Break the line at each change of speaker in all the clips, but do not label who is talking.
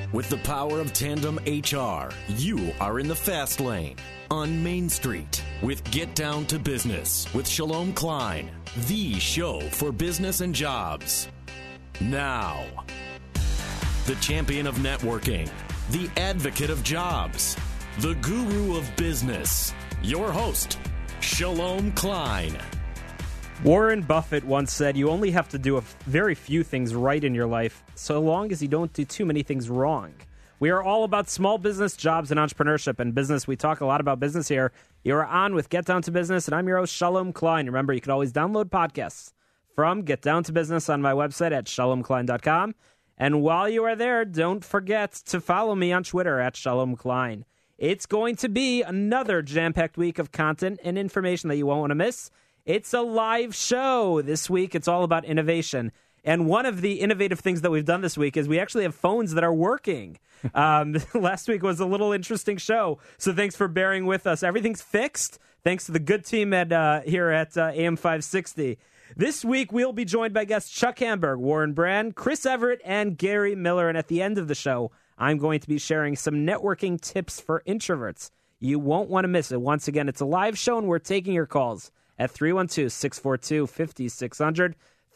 With the power of Tandem HR, you are in the fast lane on Main Street with Get Down to Business with Shalom Klein, the show for business and jobs. Now, the champion of networking, the advocate of jobs, the guru of business, your host, Shalom Klein.
Warren Buffett once said, you only have to do a very few things right in your life, so long as you don't do too many things wrong. We are all about small business, jobs, and entrepreneurship and business. We talk a lot about business here. You are on with Get Down to Business, and I'm your host, Shalom Klein. Remember, you can always download podcasts from Get Down to Business on my website at shalomklein.com. And while you are there, don't forget to follow me on Twitter at Shalom Klein. It's going to be another jam-packed week of content and information that you won't want to miss. It's a live show. This week, it's all about innovation. And one of the innovative things that we've done this week is we actually have phones that are working. Last week was a little interesting show, so thanks for bearing with us. Everything's fixed, thanks to the good team at here at AM 560. This week, we'll be joined by guests Chuck Hamburg, Warren Brand, Chris Everett, and Gary Miller. And at the end of the show, I'm going to be sharing some networking tips for introverts. You won't want to miss it. Once again, it's a live show, and we're taking your calls at 312-642-5600,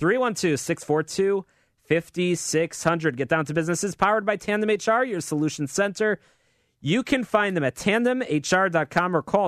312-642-5600. Get Down to Business is powered by Tandem HR, your solution center. You can find them at tandemhr.com or call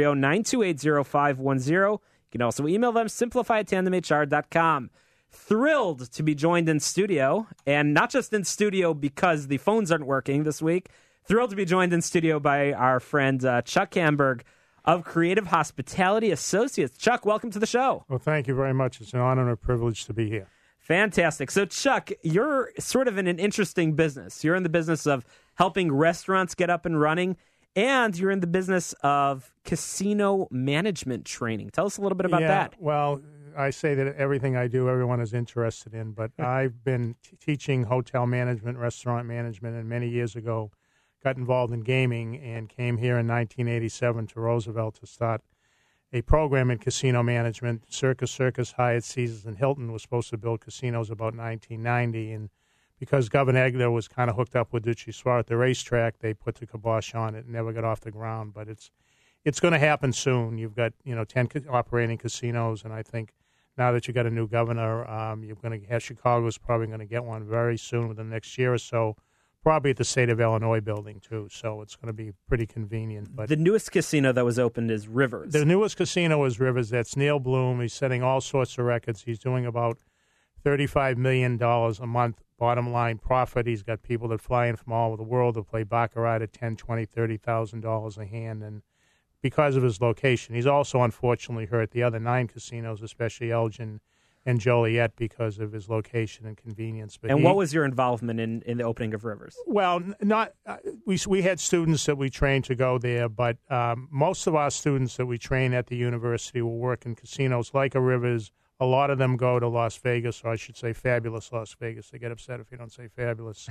630-928-0510. You can also email them, simplify@tandemhr.com. Thrilled to be joined in studio, and not just in studio because the phones aren't working this week. Thrilled to be joined in studio by our friend Chuck Hamburg of Creative Hospitality Associates. Chuck, welcome to the show.
Well, thank you very much. It's an honor and a privilege to be here.
Fantastic. So, Chuck, you're sort of in an interesting business. You're in the business of helping restaurants get up and running, and you're in the business of casino management training. Tell us a little bit about that.
Well, I say that everything I do, everyone is interested in, but I've been teaching hotel management, restaurant management, and many years ago got involved in gaming and came here in 1987 to Roosevelt to start a program in casino management. Circus, Hyatt, Caesars, and Hilton was supposed to build casinos about 1990, and because Governor Egner was kind of hooked up with Ducci Suarez at the racetrack, they put the kibosh on it and never got off the ground. But it's going to happen soon. You've got 10 operating casinos, and I think now that you got a new governor, you're going to have Chicago's probably going to get one very soon within the next year or so. Probably at the State of Illinois building, too, so it's going to be pretty convenient. But
the newest casino that was opened is Rivers.
The newest casino is Rivers. That's Neil Bloom. He's setting all sorts of records. He's doing about $35 million a month bottom line profit. He's got people that fly in from all over the world to play baccarat at $10,000, $20,000, $30,000 a hand, and because of his location. He's also unfortunately hurt the other 9 casinos, especially Elgin and Joliet, because of his location and convenience. But
what was your involvement in the opening of Rivers?
Well, we had students that we trained to go there, but most of our students that we train at the university will work in casinos like a Rivers. A lot of them go to Las Vegas, or I should say fabulous Las Vegas. They get upset if you don't say fabulous.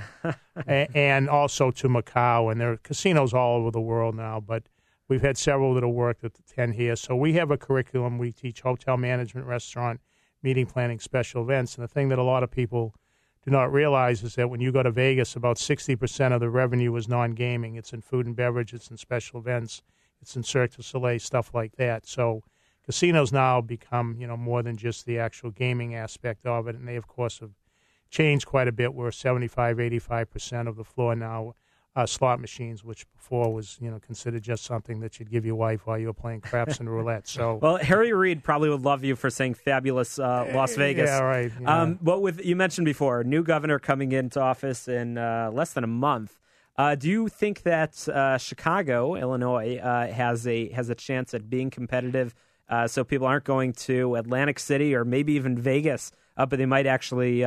And also to Macau, and there are casinos all over the world now, but we've had several that have worked at the 10 here. So we have a curriculum. We teach hotel management, restaurant, meeting planning, special events. And the thing that a lot of people do not realize is that when you go to Vegas, about 60% of the revenue is non-gaming. It's in food and beverage, it's in special events, it's in Cirque du Soleil, stuff like that. So casinos now become, more than just the actual gaming aspect of it. And they, of course, have changed quite a bit. We're 85% of the floor now slot machines, which before was, considered just something that you'd give your wife while you were playing craps and roulette. So,
well, Harry Reid probably would love you for saying fabulous Las Vegas.
Yeah, right. Yeah.
But you mentioned before, new governor coming into office in less than a month. Do you think that Chicago, Illinois, has a chance at being competitive? So people aren't going to Atlantic City or maybe even Vegas, but they might actually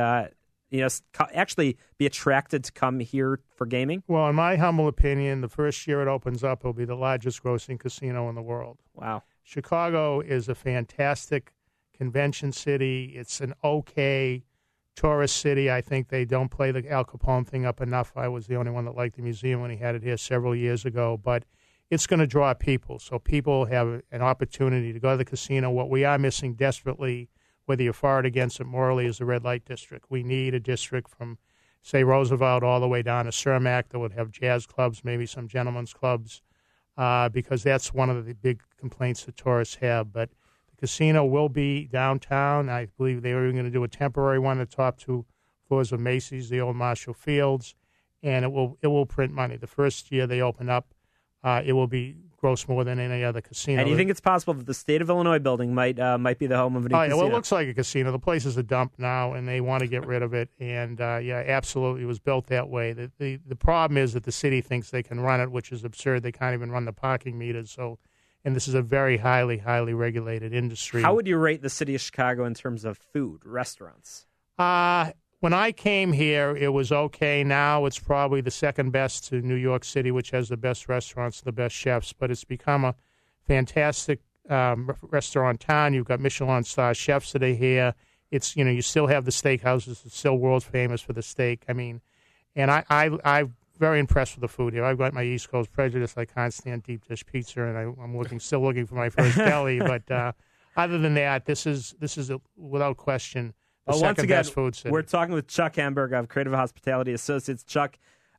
actually be attracted to come here for gaming?
Well, in my humble opinion, the first year it opens up, it'll be the largest grossing casino in the world.
Wow.
Chicago is a fantastic convention city. It's an okay tourist city. I think they don't play the Al Capone thing up enough. I was the only one that liked the museum when he had it here several years ago. But it's going to draw people. So people have an opportunity to go to the casino. What we are missing desperately, whether you're for or against it morally, is the red light district. We need a district from say, Roosevelt all the way down to Cermak that would have jazz clubs, maybe some gentlemen's clubs, because that's one of the big complaints that tourists have. But the casino will be downtown. I believe they were going to do a temporary one at the top 2 floors of Macy's, the old Marshall Fields, and it will print money. The first year they open up, it will be gross more than any other casino.
And you think it's possible that the State of Illinois building might be the home of a new casino?
Well, it looks like a casino. The place is a dump now, and they want to get rid of it. And, absolutely, it was built that way. The problem is that the city thinks they can run it, which is absurd. They can't even run the parking meters. And this is a very highly, highly regulated industry.
How would you rate the city of Chicago in terms of food, restaurants?
When I came here, it was okay. Now it's probably the second best to New York City, which has the best restaurants, the best chefs. But it's become a fantastic restaurant town. You've got Michelin star chefs that are here. It's you still have the steakhouses. It's still world famous for the steak. I mean, and I'm very impressed with the food here. I've got my East Coast prejudice. I can't stand deep dish pizza, and I'm still looking for my first deli. But other than that, this is without question.
Once again,
best food city.
We're talking with Chuck Hamburg of Creative Hospitality Associates. Chuck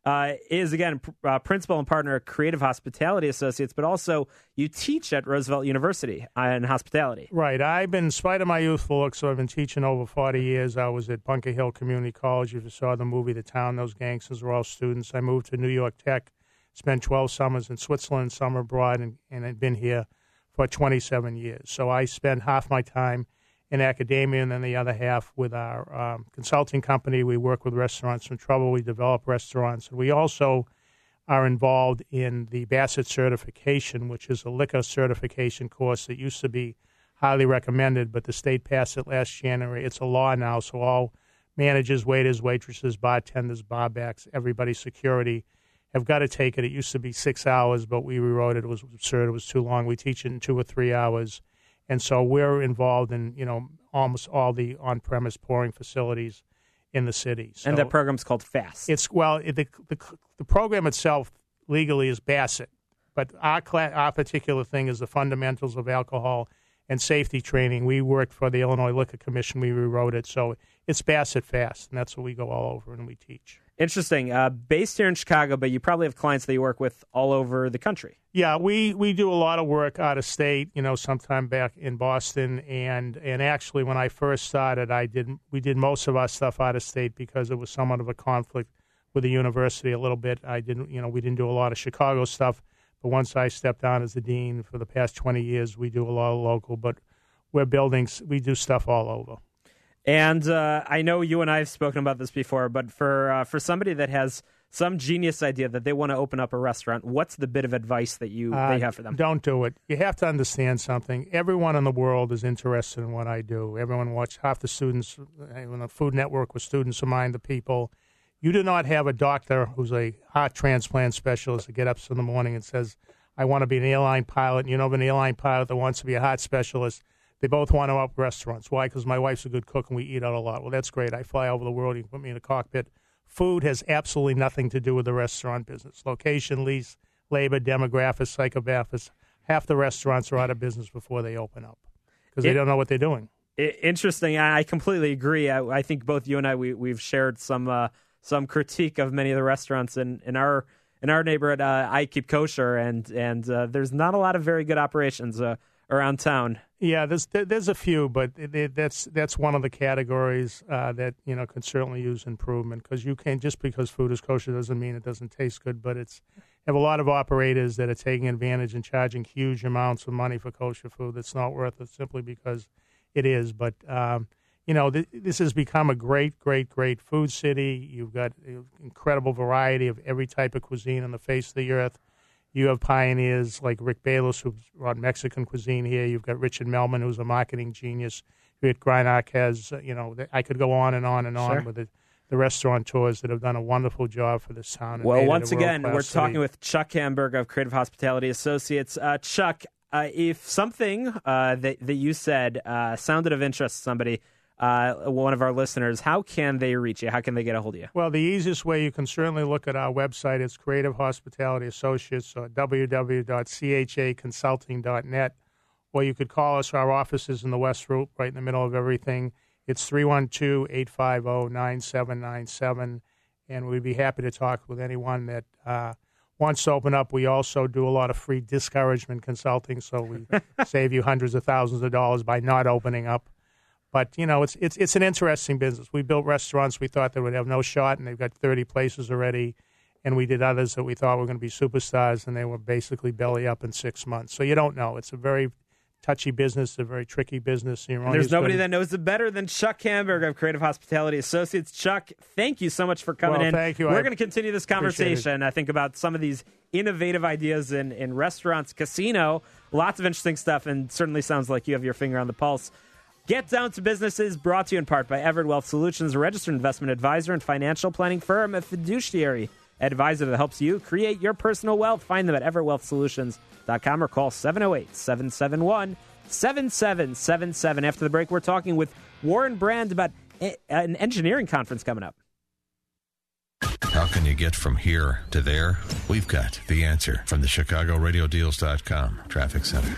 is, again, principal and partner at Creative Hospitality Associates, but also you teach at Roosevelt University in hospitality.
Right. In spite of my youthful look, so I've been teaching over 40 years. I was at Bunker Hill Community College. If you saw the movie The Town, those gangsters were all students. I moved to New York Tech, spent 12 summers in Switzerland, summer abroad, and I've been here for 27 years. So I spend half my time in academia, and then the other half with our consulting company. We work with Restaurants in Trouble. We develop restaurants. And we also are involved in the Bassett certification, which is a liquor certification course that used to be highly recommended, but the state passed it last January. It's a law now, so all managers, waiters, waitresses, bartenders, barbacks, everybody, security, have got to take it. It used to be 6 hours, but we rewrote it. It was absurd. It was too long. We teach it in 2 or 3 hours. And so we're involved in, almost all the on-premise pouring facilities in the city. So
and that program's called FAST.
The program itself legally is Bassett, but our particular thing is the fundamentals of alcohol and safety training. We worked for the Illinois Liquor Commission. We rewrote it. So it's Bassett FAST, and that's what we go all over and we teach.
Interesting. Based here in Chicago, but you probably have clients that you work with all over the country.
Yeah, we do a lot of work out of state, sometime back in Boston. And actually, when I first started, we did most of our stuff out of state because it was somewhat of a conflict with the university a little bit. We didn't do a lot of Chicago stuff. But once I stepped down as the dean for the past 20 years, we do a lot of local. But we do stuff all over.
And I know you and I have spoken about this before, but for somebody that has some genius idea that they want to open up a restaurant, what's the bit of advice that they have for them?
Don't do it. You have to understand something. Everyone in the world is interested in what I do. Everyone half the students in the Food Network with students of mine, the people. You do not have a doctor who's a heart transplant specialist that gets up in the morning and says, I want to be an airline pilot. And you know of an airline pilot that wants to be a heart specialist. They both want to open restaurants. Why? Because my wife's a good cook and we eat out a lot. Well, that's great. I fly over the world. You can put me in a cockpit. Food has absolutely nothing to do with the restaurant business. Location, lease, labor, demographics, psychographics. Half the restaurants are out of business before they open up because they don't know what they're doing.
Interesting. I completely agree. I think both you and I, we've shared some critique of many of the restaurants in our neighborhood. I keep kosher, and there's not a lot of very good operations around town.
Yeah, there's a few, but that's one of the categories that can certainly use improvement because you can't just because food is kosher doesn't mean it doesn't taste good. But have a lot of operators that are taking advantage and charging huge amounts of money for kosher food that's not worth it simply because it is. But this has become a great, great, great food city. You've got an incredible variety of every type of cuisine on the face of the earth. You have pioneers like Rick Bayless, who brought Mexican cuisine here. You've got Richard Melman, who's a marketing genius. Rick Greinock has, I could go on and on and on
Sure.
with the restaurateurs that have done a wonderful job for this town.
Well, once again, we're talking with Chuck Hamburg of Creative Hospitality Associates. Chuck, if something that you said sounded of interest to somebody, one of our listeners, how can they reach you? How can they get a hold of you?
Well, the easiest way, you can certainly look at our website. It's Creative Hospitality Associates, or www.chaconsulting.net. Or you could call us. Our office is in the West Route, right in the middle of everything. It's 312-850-9797. and we'd be happy to talk with anyone that wants to open up. We also do a lot of free discouragement consulting, so we save you hundreds of thousands of dollars by not opening up. But, it's an interesting business. We built restaurants we thought they would have no shot, and they've got 30 places already. And we did others that we thought were going to be superstars, and they were basically belly up in 6 months. So you don't know. It's a very touchy business, a very tricky business.
There's nobody that knows it better than Chuck Hamburg of Creative Hospitality Associates. Chuck, thank you so much for coming in.
Thank you.
We're going to continue this conversation, I think, about some of these innovative ideas in restaurants, casino, lots of interesting stuff, and certainly sounds like you have your finger on the pulse. Get Down to Business is brought to you in part by Everett Wealth Solutions, a registered investment advisor and financial planning firm, a fiduciary advisor that helps you create your personal wealth. Find them at everettwealthsolutions.com or call 708-771-7777. After the break, we're talking with Warren Brand about an engineering conference coming up.
How can you get from here to there? We've got the answer from the ChicagoRadioDeals.com Traffic Center.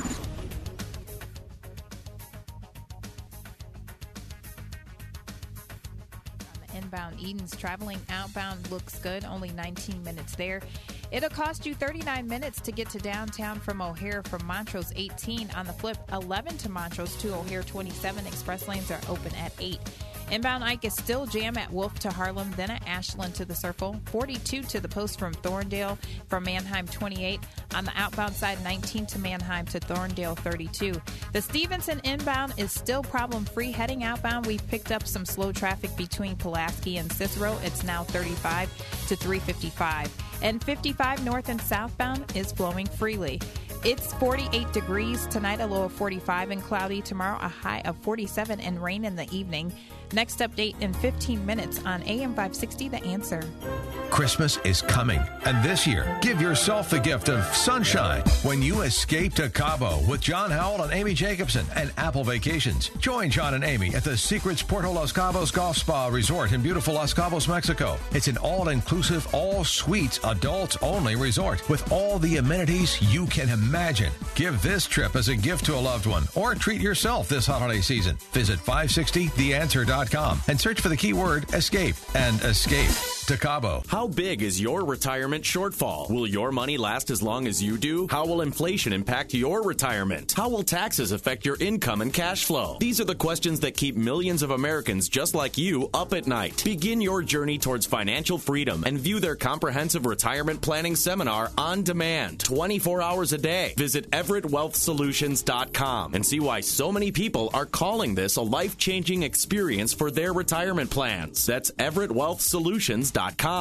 Inbound Edens traveling outbound looks good, only 19 minutes there. It'll cost you 39 minutes to get to downtown from O'Hare, from Montrose 18. On the flip, 11 to Montrose to O'Hare 27. Express lanes are open at 8. Inbound Ike is still jam at Wolf to Harlem, then at Ashland to the Circle. 42 to the Post from Thorndale, from Manheim 28. On the outbound side, 19 to Manheim to Thorndale 32. The Stevenson inbound is still problem-free. Heading outbound, we've picked up some slow traffic between Pulaski and Cicero. It's now 35 to 355. And 55 north and southbound is flowing freely. It's 48 degrees tonight, a low of 45 and cloudy. Tomorrow, a high of 47 and rain in the evening. Next update in 15 minutes on AM 560, The Answer.
Christmas is coming, and this year, give yourself the gift of sunshine when you escape to Cabo with John Howell and Amy Jacobson and Apple Vacations. Join John and Amy at the Secrets Puerto Los Cabos Golf Spa Resort in beautiful Los Cabos, Mexico. It's an all-inclusive, all-suites, adults-only resort with all the amenities you can imagine. Give this trip as a gift to a loved one or treat yourself this holiday season. Visit 560theanswer.com and search for the keyword escape and escape to Cabo.
How big is your retirement shortfall? Will your money last as long as you do? How will inflation impact your retirement? How will taxes affect your income and cash flow? These are the questions that keep millions of Americans just like you up at night. Begin your journey towards financial freedom and view their comprehensive retirement planning seminar on demand, 24 hours a day. Visit EverettWealthSolutions.com and see why so many people are calling this a life-changing experience for their retirement plans. That's EverettWealthSolutions.com.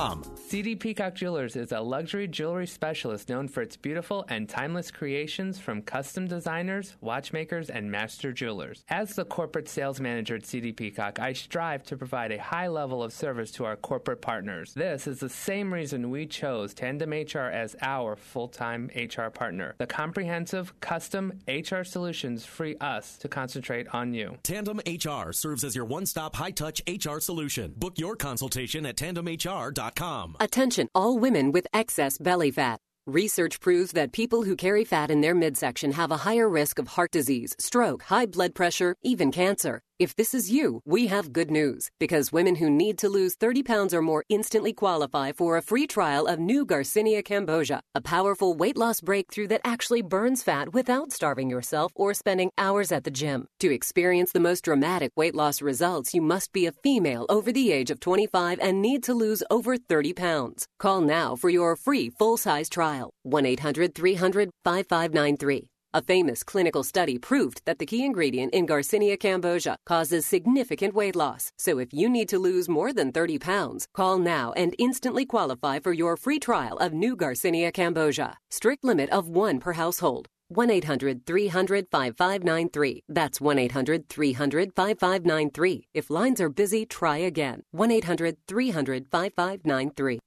CD Peacock Jewelers is a luxury jewelry specialist known for its beautiful and timeless creations from custom designers, watchmakers, and master jewelers. As the corporate sales manager at CD Peacock, I strive to provide a high level of service to our corporate partners. This is the same reason we chose Tandem HR as our full-time HR partner. The comprehensive, custom HR solutions free us to concentrate on you.
Tandem HR serves as your one-stop high-touch HR solution. Book your consultation at tandemhr.com.
Attention, all women with excess belly fat. Research proves that people who carry fat in their midsection have a higher risk of heart disease, stroke, high blood pressure, even cancer. If this is you, we have good news, because women who need to lose 30 pounds or more instantly qualify for a free trial of new Garcinia Cambogia, a powerful weight loss breakthrough that actually burns fat without starving yourself or spending hours at the gym. To experience the most dramatic weight loss results, you must be a female over the age of 25 and need to lose over 30 pounds. Call now for your free full-size trial. 1-800-300-5593. A famous clinical study proved that the key ingredient in Garcinia Cambogia causes significant weight loss. So if you need to lose more than 30 pounds, call now and instantly qualify for your free trial of new Garcinia Cambogia. Strict limit of 1 per household. 1-800-300-5593. That's 1-800-300-5593. If lines are busy, try again. 1-800-300-5593.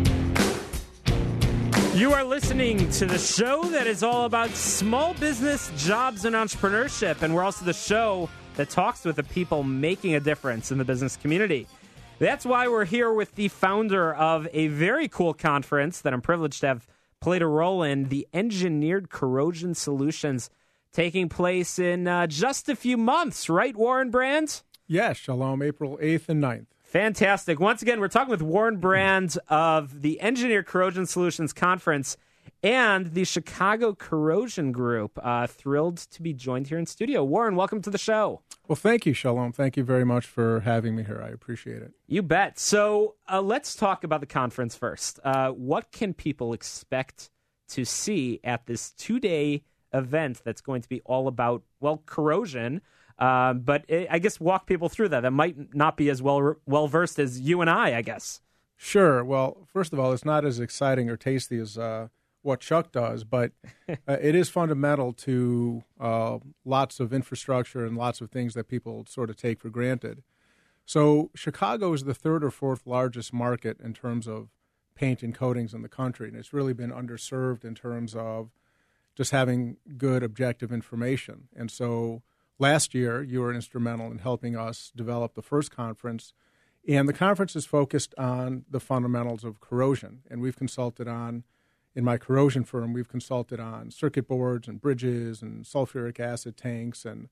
You are listening to the show that is all about small business, jobs, and entrepreneurship. And we're also the show that talks with the people making a difference in the business community. That's why we're here with the founder of a very cool conference that I'm privileged to have played a role in, the Engineered Corrosion Solutions, taking place in just a few months, right, Warren Brand?
Yes, Shalom, April 8th and 9th.
Fantastic. Once again, we're talking with Warren Brand of the Engineered Corrosion Solutions Conference and the Chicago Corrosion Group. Thrilled to be joined here in studio. Warren, welcome to the show.
Well, thank you, Shalom. Thank you very much for having me here. I appreciate it.
You bet. So let's talk about the conference first. What can people expect to see at this 2-day event that's going to be all about, well, corrosion? But I guess walk people through that. That might not be as well-versed as you and I guess.
Sure. Well, first of all, it's not as exciting or tasty as what Chuck does, but it is fundamental to lots of infrastructure and lots of things that people sort of take for granted. So Chicago is the third or fourth largest market in terms of paint and coatings in the country, and it's really been underserved in terms of just having good objective information. And so last year, you were instrumental in helping us develop the first conference, and the conference is focused on the fundamentals of corrosion, and we've consulted on in my corrosion firm, we've consulted on circuit boards and bridges and sulfuric acid tanks and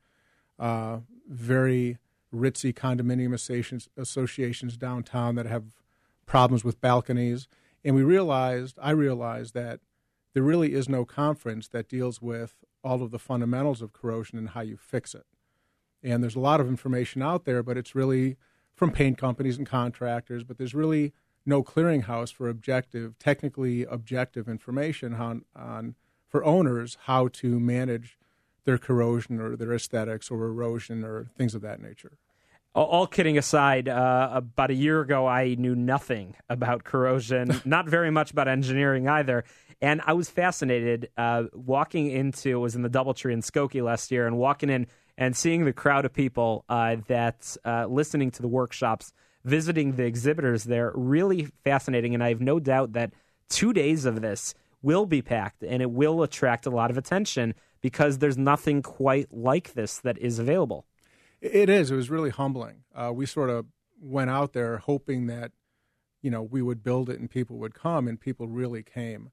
very ritzy condominium associations downtown that have problems with balconies. And I realized that there really is no conference that deals with all of the fundamentals of corrosion and how you fix it. And there's a lot of information out there, but it's really from paint companies and contractors, but there's really no clearinghouse for technically objective information on for owners how to manage their corrosion or their aesthetics or erosion or things of that nature.
All kidding aside, about a year ago, I knew nothing about corrosion, not very much about engineering either. And I was fascinated walking into, it was in the Doubletree in Skokie last year, and walking in and seeing the crowd of people that listening to the workshops, visiting the exhibitors there, really fascinating. And I have no doubt that 2 days of this will be packed and it will attract a lot of attention because there's nothing quite like this that is available.
It is. It was really humbling. We sort of went out there hoping that, we would build it and people would come, and people really came.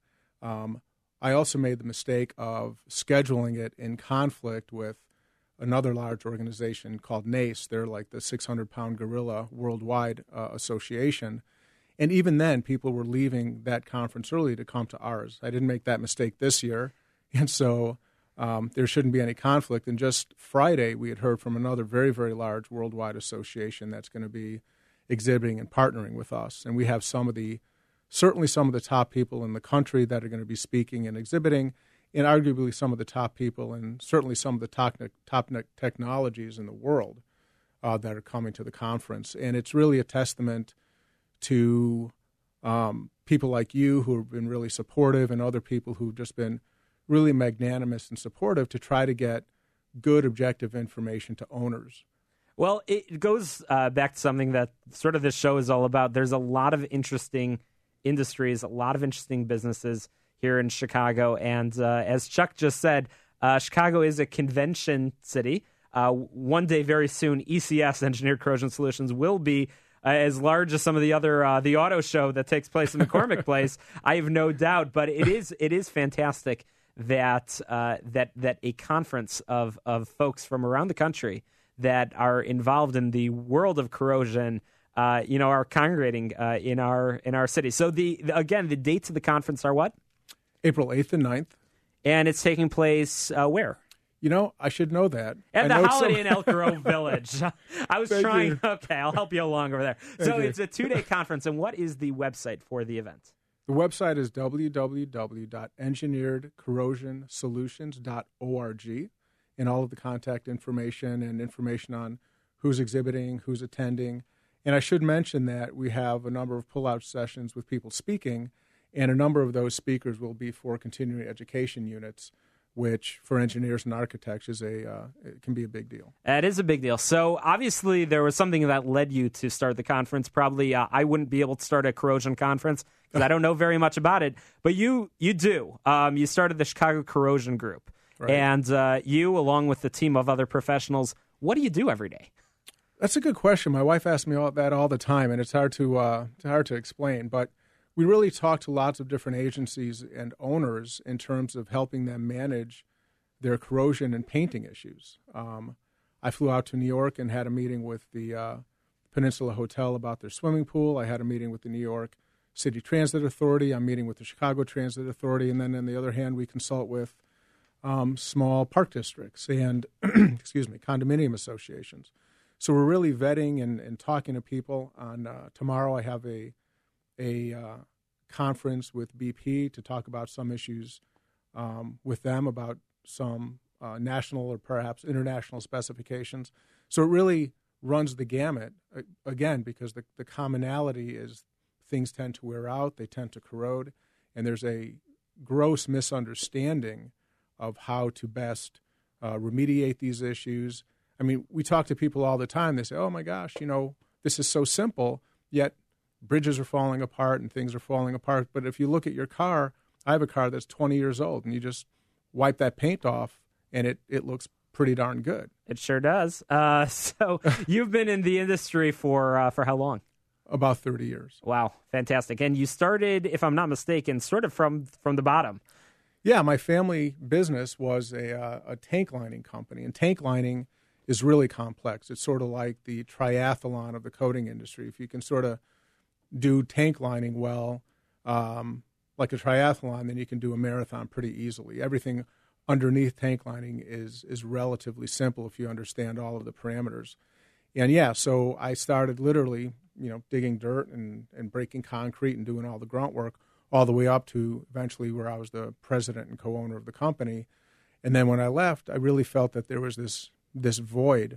I also made the mistake of scheduling it in conflict with another large organization called NACE. They're like the 600-pound gorilla worldwide association. And even then, people were leaving that conference early to come to ours. I didn't make that mistake this year. And so there shouldn't be any conflict. And just Friday, we had heard from another very, very large worldwide association that's going to be exhibiting and partnering with us. And we have certainly some of the top people in the country that are going to be speaking and exhibiting, and arguably some of the top people and certainly some of the top technologies in the world that are coming to the conference. And it's really a testament to people like you who have been really supportive and other people who've just been really magnanimous and supportive to try to get good objective information to owners.
Well, it goes back to something that sort of this show is all about. There's a lot of interesting industries, a lot of interesting businesses here in Chicago. And as Chuck just said, Chicago is a convention city. One day, very soon, ECS, Engineered Corrosion Solutions, will be as large as some of the other the auto show that takes place in McCormick Place. I have no doubt, but it is fantastic that that a conference of folks from around the country that are involved in the world of corrosion, are congregating in our city. So the dates of the conference are what?
April 8th and 9th. And
it's taking place where?
I should know that.
At the Holiday Inn Elk Grove Village. I was trying. Okay, I'll help you along over there. So it's a 2-day conference, and what is the website for the event?
The website is www.engineeredcorrosionsolutions.org, and all of the contact information and information on who's exhibiting, who's attending. And I should mention that we have a number of pull-out sessions with people speaking, and a number of those speakers will be for continuing education units, which for engineers and architects it can be a big deal.
It is a big deal. So obviously there was something that led you to start the conference. Probably I wouldn't be able to start a corrosion conference because I don't know very much about it. But you do. You started the Chicago Corrosion Group. Right. And you, along with the team of other professionals, what do you do every day?
That's a good question. My wife asks me that all the time, and it's hard to explain. But we really talk to lots of different agencies and owners in terms of helping them manage their corrosion and painting issues. I flew out to New York and had a meeting with the Peninsula Hotel about their swimming pool. I had a meeting with the New York City Transit Authority. I'm meeting with the Chicago Transit Authority. And then on the other hand, we consult with small park districts and, condominium associations. So we're really vetting and talking to people. On tomorrow, I have a conference with BP to talk about some issues with them about some national or perhaps international specifications. So it really runs the gamut, again, because the commonality is things tend to wear out, they tend to corrode, and there's a gross misunderstanding of how to best remediate these issues. I mean, we talk to people all the time. They say, oh, my gosh, this is so simple, yet bridges are falling apart and things are falling apart. But if you look at your car, I have a car that's 20 years old, and you just wipe that paint off, and it looks pretty darn good.
It sure does. So you've been in the industry for how long?
About 30 years.
Wow, fantastic. And you started, if I'm not mistaken, sort of from the bottom.
Yeah, my family business was a tank lining company, and tank lining is really complex. It's sort of like the triathlon of the coating industry. If you can sort of do tank lining well, like a triathlon, then you can do a marathon pretty easily. Everything underneath tank lining is relatively simple if you understand all of the parameters. And yeah, so I started literally, digging dirt and breaking concrete and doing all the grunt work, all the way up to eventually where I was the president and co-owner of the company. And then when I left, I really felt that there was this void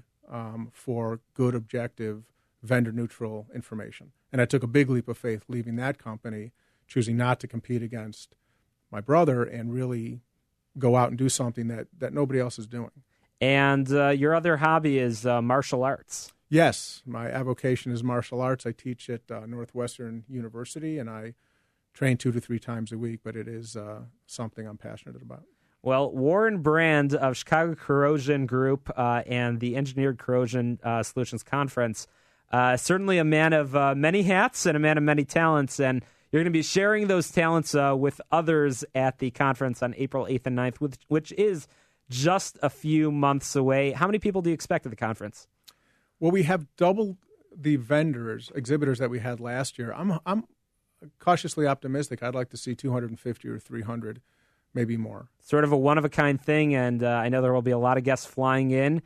for good, objective, vendor-neutral information. And I took a big leap of faith leaving that company, choosing not to compete against my brother and really go out and do something that nobody else is doing.
And your other hobby is martial arts.
Yes, my avocation is martial arts. I teach at Northwestern University, and I train 2 to 3 times a week, but it is something I'm passionate about.
Well, Warren Brand of Chicago Corrosion Group and the Engineered Corrosion Solutions Conference, certainly a man of many hats and a man of many talents, and you're going to be sharing those talents with others at the conference on April 8th and 9th, which is just a few months away. How many people do you expect at the conference?
Well, we have double the exhibitors that we had last year. I'm cautiously optimistic. I'd like to see 250 or 300, maybe more. Sort
of a one-of-a-kind thing, and I know there will be a lot of guests flying in.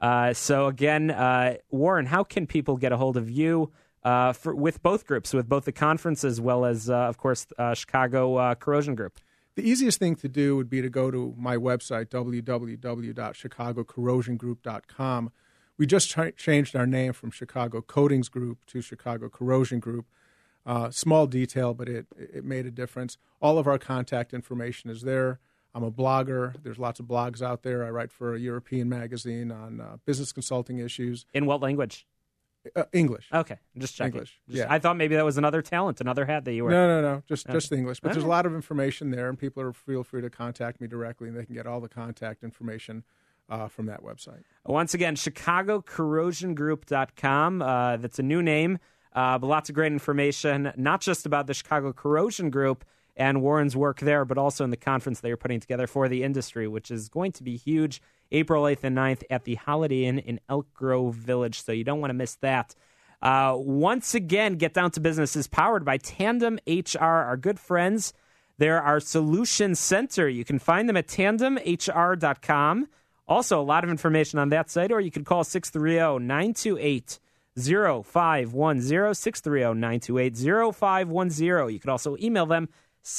So again, Warren, how can people get a hold of you with both groups, with both the conference as well as, of course, Chicago Corrosion Group?
The easiest thing to do would be to go to my website, www.chicagocorrosiongroup.com. We just changed our name from Chicago Coatings Group to Chicago Corrosion Group. Small detail, but it made a difference. All of our contact information is there. I'm a blogger. There's lots of blogs out there. I write for a European magazine on business consulting issues.
In what language?
English.
Okay, just checking.
English.
Yeah. I thought maybe that was another talent, another hat that you wear.
No. Just English. But there's a lot of information there, and people feel free to contact me directly, and they can get all the contact information from that website.
Once again, ChicagoCorrosionGroup.com. That's a new name, but lots of great information, not just about the Chicago Corrosion Group and Warren's work there, but also in the conference they are putting together for the industry, which is going to be huge, April 8th and 9th at the Holiday Inn in Elk Grove Village, so you don't want to miss that. Once again, Get Down to Business is powered by Tandem HR, our good friends. They're our solution center. You can find them at tandemhr.com. Also, a lot of information on that site, or you can call 630-928-0510, 630-928-0510. You can also email them,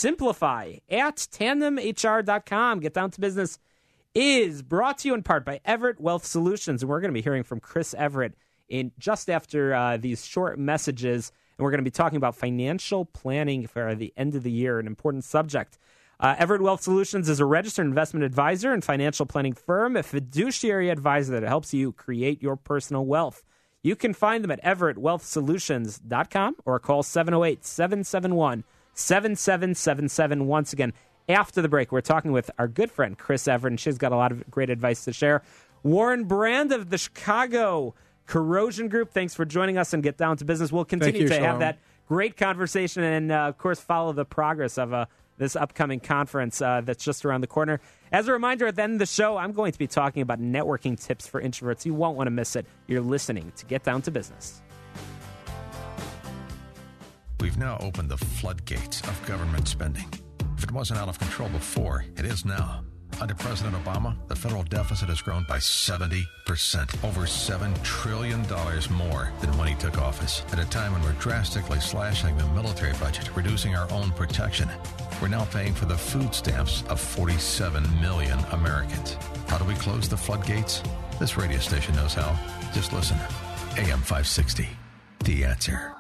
simplify@tandemhr.com. Get Down to Business is brought to you in part by Everett Wealth Solutions, and we're going to be hearing from Chris Everett in just after these short messages, and we're going to be talking about financial planning for the end of the year, an important subject. Everett Wealth Solutions is a registered investment advisor and financial planning firm, a fiduciary advisor that helps you create your personal wealth. You can find them at everettwealthsolutions.com or call 708-771-7777. Once again, after the break, we're talking with our good friend Chris Everett, and she's got a lot of great advice to share. Warren Brand of the Chicago Corrosion Group, thanks for joining us and Get Down to Business. We'll continue to have that great conversation and, of course, follow the progress of this upcoming conference that's just around the corner. As a reminder, at the end of the show, I'm going to be talking about networking tips for introverts. You won't want to miss it. You're listening to Get Down to Business.
We've now opened the floodgates of government spending. If it wasn't out of control before, it is now. Under President Obama, the federal deficit has grown by 70%, over $7 trillion more than when he took office. At a time when we're drastically slashing the military budget, reducing our own protection, we're now paying for the food stamps of 47 million Americans. How do we close the floodgates? This radio station knows how. Just listen. AM 560, The Answer.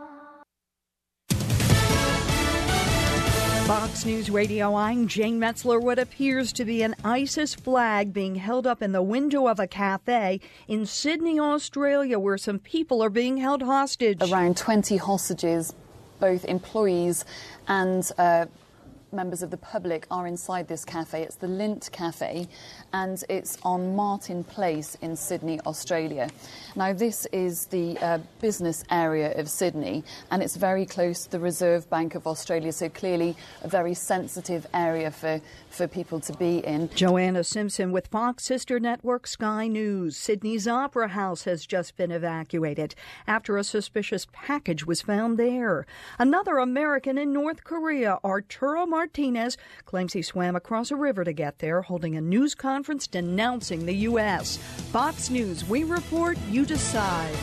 Fox News Radio, I'm Jane Metzler. What appears to be an ISIS flag being held up in the window of a cafe in Sydney, Australia, where some people are being held hostage.
Around 20 hostages, both employees and members of the public, are inside this cafe. It's the Lint Cafe, and it's on Martin Place in Sydney, Australia. Now, this is the business area of Sydney, and it's very close to the Reserve Bank of Australia, so clearly a very sensitive area for people to be in.
Joanna Simpson with Fox sister network Sky News. Sydney's Opera House has just been evacuated after a suspicious package was found there. Another American in North Korea, Arturo Martinez, claims he swam across a river to get there, holding a news conference denouncing the U.S. Fox News, we report, you decide.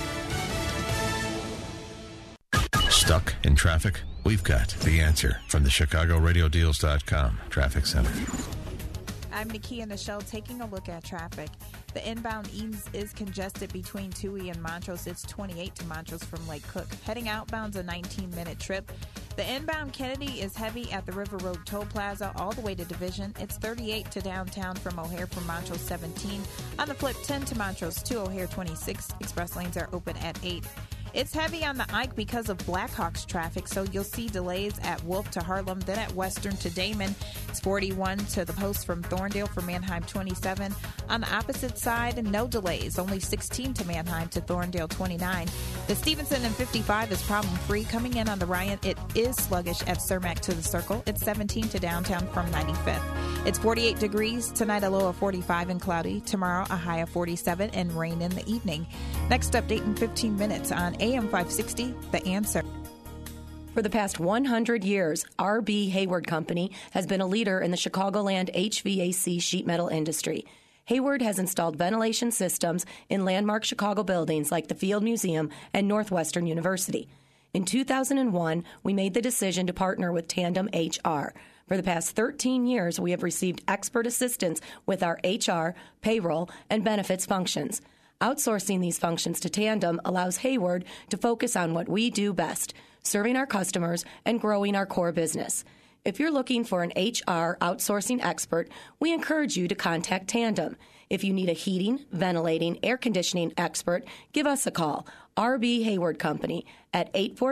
Stuck in traffic? We've got the answer from the ChicagoRadioDeals.com Traffic Center.
I'm Nakia Nichelle taking a look at traffic. The inbound Edens is congested between Toohey and Montrose. It's 28 to Montrose from Lake Cook. Heading outbound's a 19-minute trip. The inbound Kennedy is heavy at the River Road Toll Plaza all the way to Division. It's 38 to downtown from O'Hare from Montrose 17. On the flip, 10 to Montrose to O'Hare 26. Express lanes are open at 8. It's heavy on the Ike because of Blackhawks traffic, so you'll see delays at Wolf to Harlem, then at Western to Damon. It's 41 to the Post from Thorndale for Manheim 27. On the opposite side, no delays, only 16 to Manheim to Thorndale 29. The Stevenson and 55 is problem-free. Coming in on the Ryan, it is sluggish at Cermak to the Circle. It's 17 to downtown from 95th. It's 48 degrees. Tonight a low of 45 and cloudy. Tomorrow a high of 47 and rain in the evening. Next update in 15 minutes on AM 560, The Answer.
For the past 100 years, R.B. Hayward Company has been a leader in the Chicagoland HVAC sheet metal industry. Hayward has installed ventilation systems in landmark Chicago buildings like the Field Museum and Northwestern University. In 2001, we made the decision to partner with Tandem HR. For the past 13 years, we have received expert assistance with our HR, payroll, and benefits functions. Outsourcing these functions to Tandem allows Hayward to focus on what we do best, serving our customers and growing our core business. If you're looking for an HR outsourcing expert, we encourage you to contact Tandem. If you need a heating, ventilating, air conditioning expert, give us a call. R.B. Hayward Company at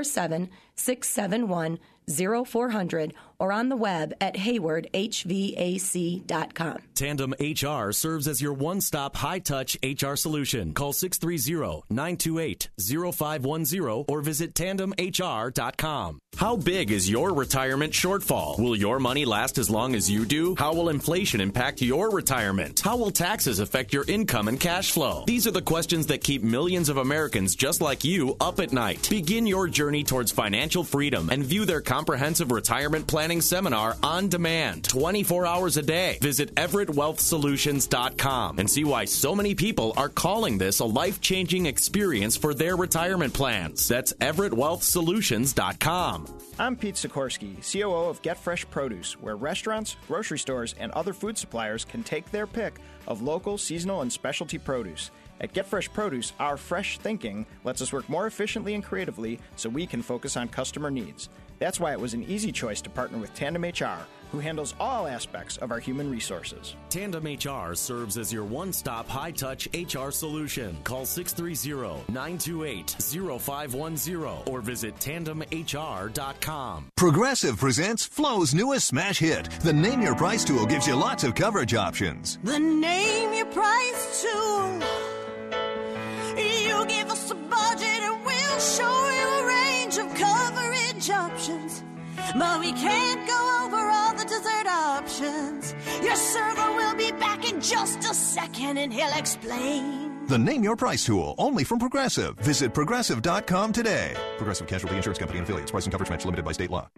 847-671-0400 or on the web at haywardhvac.com.
Tandem HR serves as your one-stop high-touch HR solution. Call 630-928-0510 or visit tandemhr.com. How big is your retirement shortfall? Will your money last as long as you do? How will inflation impact your retirement? How will taxes affect your income and cash flow? These are the questions that keep millions of Americans just like you up at night. Begin your journey towards financial freedom and view their comprehensive retirement planning seminar on demand, 24 hours a day. Visit EverettWealthSolutions.com and see why so many people are calling this a life-changing experience for their retirement plans. That's EverettWealthSolutions.com.
I'm Pete Sikorsky, COO of Get Fresh Produce, where restaurants, grocery stores, and other food suppliers can take their pick of local, seasonal, and specialty produce. At Get Fresh Produce, our fresh thinking lets us work more efficiently and creatively so we can focus on customer needs. That's why it was an easy choice to partner with Tandem HR, who handles all aspects of our human resources.
Tandem HR serves as your one-stop high-touch HR solution. Call 630-928-0510 or visit tandemhr.com.
Progressive presents Flo's newest smash hit. The Name Your Price tool gives you lots of coverage options.
The Name Your Price tool. You give us a budget and we'll show you a range of coverage options. But we can't go over all the dessert options. Your server will be back in just a second and he'll explain.
The Name Your Price tool, only from Progressive. Visit Progressive.com today. Progressive Casualty Insurance Company and affiliates. Price and coverage match limited by state law.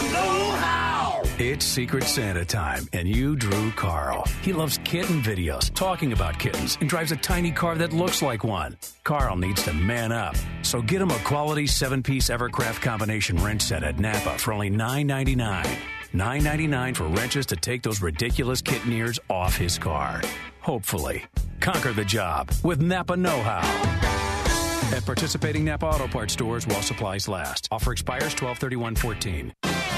It's Secret Santa time, and you drew Carl. He loves kitten videos, talking about kittens, and drives a tiny car that looks like one. Carl needs to man up, so get him a quality 7-piece Evercraft combination wrench set at Napa for only $9.99. $9.99 for wrenches to take those ridiculous kitten ears off his car. Hopefully. Conquer the job with Napa Know-How. At participating Napa Auto Parts stores while supplies last. Offer expires 12/31/14.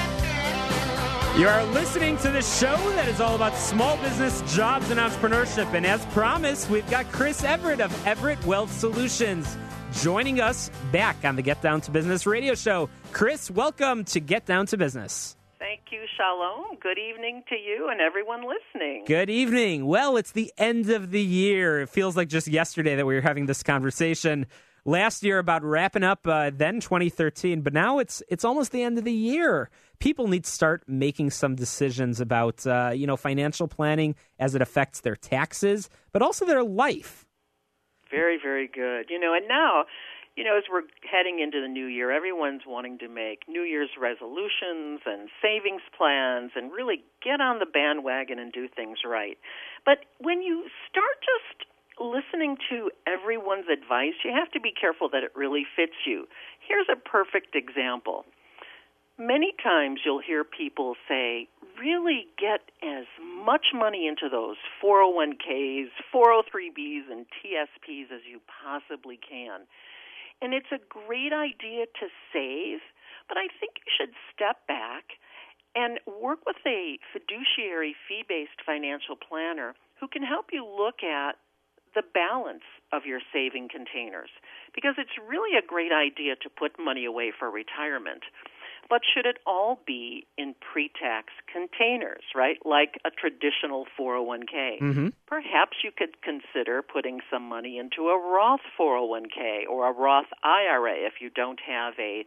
You are listening to the show that is all about small business, jobs, and entrepreneurship. And as promised, we've got Chris Everett of Everett Wealth Solutions joining us back on the Get Down to Business radio show. Chris, welcome to Get Down to Business.
Thank you, Shalom. Good evening to you and everyone listening.
Good evening. Well, it's the end of the year. It feels like just yesterday that we were having this conversation last year about wrapping up then 2013, but now it's almost the end of the year. People need to start making some decisions about financial planning as it affects their taxes, but also their life.
Very, very good. And now, as we're heading into the new year, everyone's wanting to make New Year's resolutions and savings plans and really get on the bandwagon and do things right. But when you start just listening to everyone's advice, you have to be careful that it really fits you. Here's a perfect example. Many times you'll hear people say, really get as much money into those 401ks, 403bs, and TSPs as you possibly can. And it's a great idea to save, but I think you should step back and work with a fiduciary fee-based financial planner who can help you look at the balance of your saving containers, because it's really a great idea to put money away for retirement. But should it all be in pre-tax containers, right, like a traditional 401k?
Mm-hmm.
Perhaps you could consider putting some money into a Roth 401k or a Roth IRA if you don't have a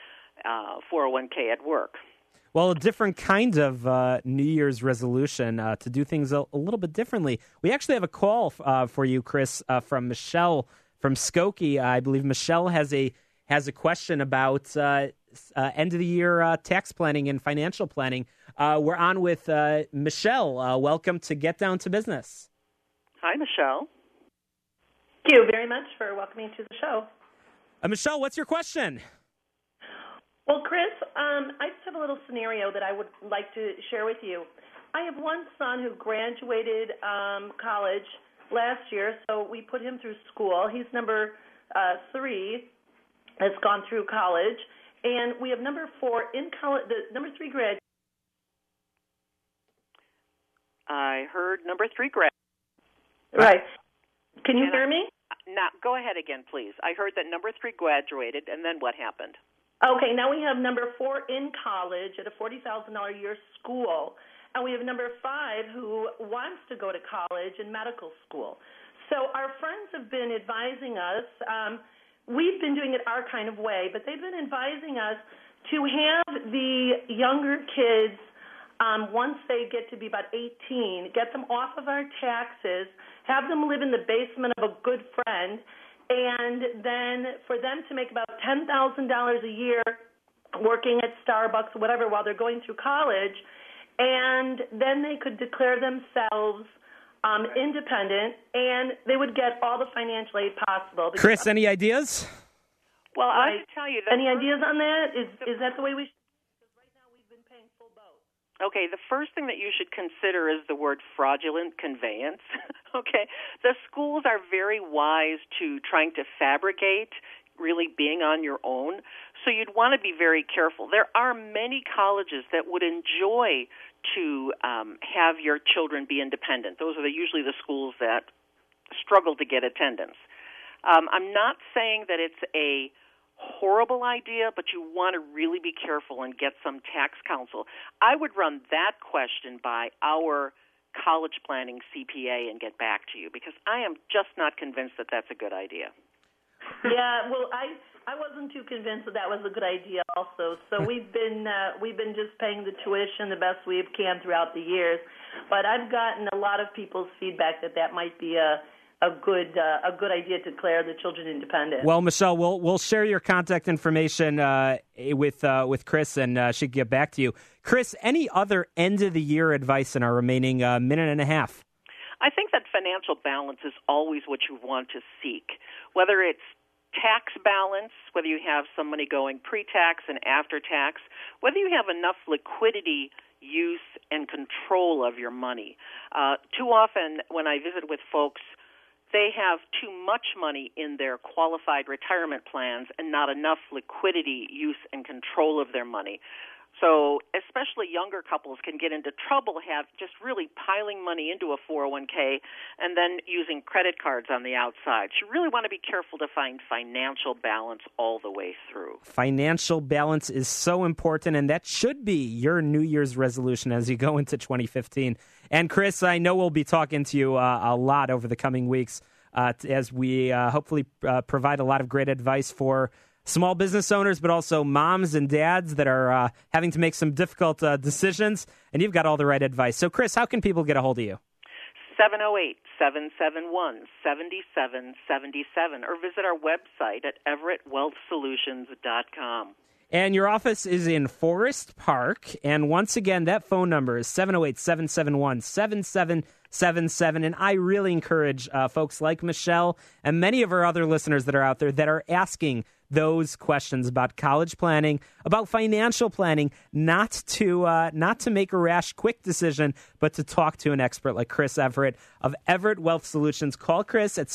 401k at work.
Well, a different kind of New Year's resolution to do things a little bit differently. We actually have a call for you, Chris, from Michelle from Skokie. I believe Michelle has a question about end of the year tax planning and financial planning. We're on with Michelle. Welcome to Get Down to Business.
Hi, Michelle.
Thank you very much for welcoming me to the show.
Michelle, what's your question?
Well, Chris, I just have a little scenario that I would like to share with you. I have one son who graduated college last year, so we put him through school. He's number 3, has gone through college, and we have number 4 in college. The number 3 grad.
I heard number 3 grad.
Right. Can you hear me?
Now, go ahead again, please. I heard that number 3 graduated, and then what happened?
Okay, now we have number 4 in college at a $40,000 a year school, and we have number 5 who wants to go to college and medical school. So our friends have been advising us, we've been doing it our kind of way, but they've been advising us to have the younger kids, once they get to be about 18, get them off of our taxes, have them live in the basement of a good friend, and then for them to make about $10,000 a year working at Starbucks or whatever while they're going through college, and then they could declare themselves independent, and they would get all the financial aid possible.
Chris, any ideas?
Well, I have to tell you that.
Any ideas on that? Is that the way we should? Because right now we've been paying full boat.
Okay, the first thing that you should consider is the word fraudulent conveyance. Okay, the schools are very wise to trying to fabricate really being on your own, so you'd want to be very careful. There are many colleges that would enjoy to have your children be independent. Those are usually the schools that struggle to get attendance. I'm not saying that it's a horrible idea, but you want to really be careful and get some tax counsel. I would run that question by our college planning CPA and get back to you, because I am just not convinced that that's a good idea.
Yeah, well, I wasn't too convinced that was a good idea also. So we've been just paying the tuition the best we can throughout the years. But I've gotten a lot of people's feedback that might be a good idea to declare the children independent.
Well, Michelle, we'll share your contact information with Chris, and she can get back to you. Chris, any other end of the year advice in our remaining minute and a half?
I think that financial balance is always what you want to seek, whether it's tax balance, whether you have some money going pre-tax and after tax, whether you have enough liquidity, use, and control of your money. Too often when I visit with folks, they have too much money in their qualified retirement plans and not enough liquidity, use, and control of their money. So especially younger couples can get into trouble just really piling money into a 401k and then using credit cards on the outside. So you really want to be careful to find financial balance all the way through.
Financial balance is so important, and that should be your New Year's resolution as you go into 2015. And Chris, I know we'll be talking to you a lot over the coming weeks as we hopefully provide a lot of great advice for small business owners, but also moms and dads that are having to make some difficult decisions, and you've got all the right advice. So, Chris, how can people get a hold of you?
708-771-7777, or visit our website at EverettWealthSolutions.com.
And your office is in Forest Park, and once again, that phone number is 708-771-7777, and I really encourage folks like Michelle and many of our other listeners that are out there that are asking those questions about college planning, about financial planning, not to make a rash, quick decision, but to talk to an expert like Chris Everett of Everett Wealth Solutions. Call Chris at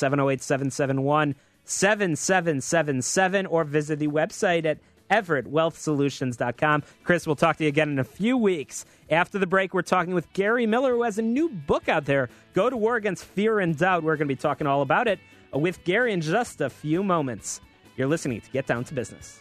708-771-7777 or visit the website at EverettWealthSolutions.com. Chris, we'll talk to you again in a few weeks. After the break, we're talking with Gary Miller, who has a new book out there, Go to War Against Fear and Doubt. We're going to be talking all about it with Gary in just a few moments. You're listening to Get Down to Business.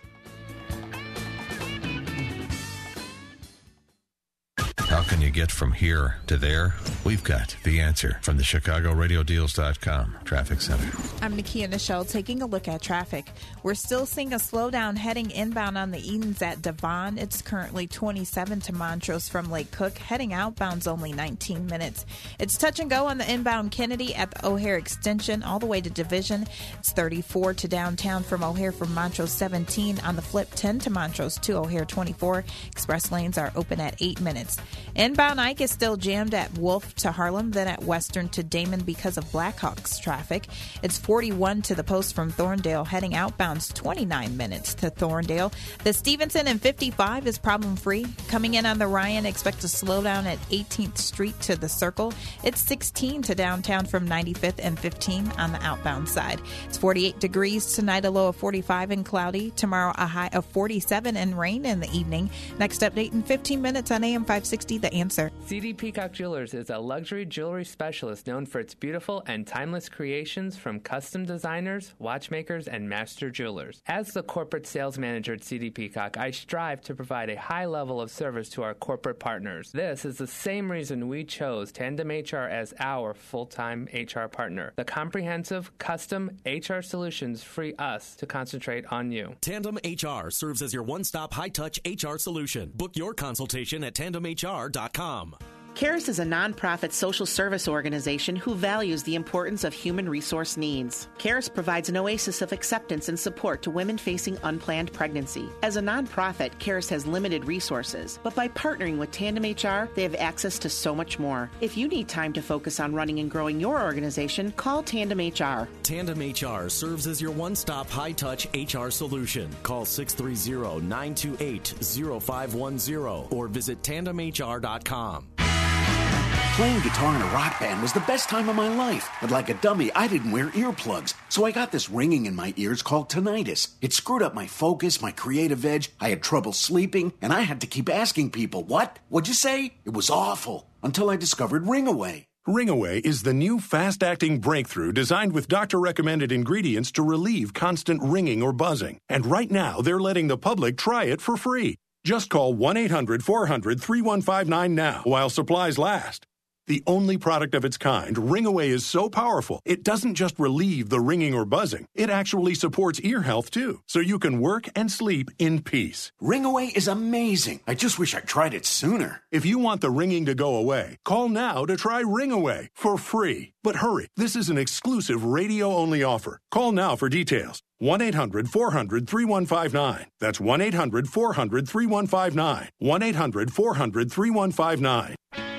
How can you get from here to there? We've got the answer from the ChicagoRadioDeals.com Traffic Center.
I'm Nakia Nichelle taking a look at traffic. We're still seeing a slowdown heading inbound on the Edens at Devon. It's currently 27 to Montrose from Lake Cook. Heading outbound's only 19 minutes. It's touch and go on the inbound Kennedy at the O'Hare Extension all the way to Division. It's 34 to downtown from O'Hare from Montrose 17. On the flip, 10 to Montrose to O'Hare 24. Express lanes are open at 8 minutes. Inbound Ike is still jammed at Wolf to Harlem, then at Western to Damon because of Blackhawks traffic. It's 41 to the Post from Thorndale. Heading outbound's 29 minutes to Thorndale. The Stevenson and 55 is problem-free. Coming in on the Ryan, expect a slowdown at 18th Street to the Circle. It's 16 to downtown from 95th and 15 on the outbound side. It's 48 degrees tonight, a low of 45 and cloudy. Tomorrow, a high of 47 and rain in the evening. Next update in 15 minutes on AM 560. The Answer.
CD Peacock Jewelers is a luxury jewelry specialist known for its beautiful and timeless creations from custom designers, watchmakers, and master jewelers. As the corporate sales manager at CD Peacock, I strive to provide a high level of service to our corporate partners. This is the same reason we chose Tandem HR as our full-time HR partner. The comprehensive, custom HR solutions free us to concentrate on you.
Tandem HR serves as your one-stop high-touch HR solution. Book your consultation at tandemhr.com.
CARES is a nonprofit social service organization who values the importance of human resource needs. CARES provides an oasis of acceptance and support to women facing unplanned pregnancy. As a nonprofit, CARES has limited resources, but by partnering with Tandem HR, they have access to so much more. If you need time to focus on running and growing your organization, call Tandem HR.
Tandem HR serves as your one-stop high-touch HR solution. Call 630-928-0510 or visit tandemhr.com.
Playing guitar in a rock band was the best time of my life, but like a dummy, I didn't wear earplugs, so I got this ringing in my ears called tinnitus. It screwed up my focus, my creative edge, I had trouble sleeping, and I had to keep asking people, "What? What'd you say?" It was awful, until I discovered Ringaway.
Ringaway is the new fast-acting breakthrough designed with doctor-recommended ingredients to relieve constant ringing or buzzing. And right now, they're letting the public try it for free. Just call 1-800-400-3159 now while supplies last. The only product of its kind, Ringaway is so powerful, it doesn't just relieve the ringing or buzzing. It actually supports ear health, too, so you can work and sleep in peace.
Ringaway is amazing. I just wish I'd tried it sooner.
If you want the ringing to go away, call now to try Ringaway for free. But hurry, this is an exclusive radio-only offer. Call now for details. 1-800-400-3159. That's 1-800-400-3159. 1-800-400-3159.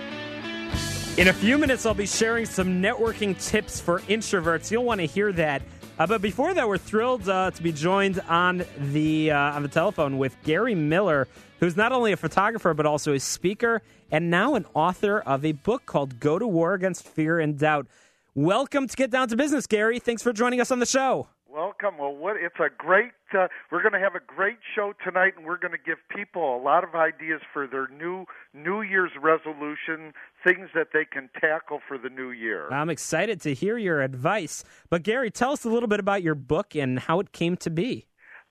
In a few minutes, I'll be sharing some networking tips for introverts. You'll want to hear that. But before that, we're thrilled to be joined on the telephone with Gary Miller, who's not only a photographer but also a speaker and now an author of a book called Go to War Against Fear and Doubt. Welcome to Get Down to Business, Gary. Thanks for joining us on the show.
Welcome. Well, it's a great, we're going to have a great show tonight, and we're going to give people a lot of ideas for their New Year's resolution, things that they can tackle for the new year.
I'm excited to hear your advice. But, Gary, tell us a little bit about your book and how it came to be.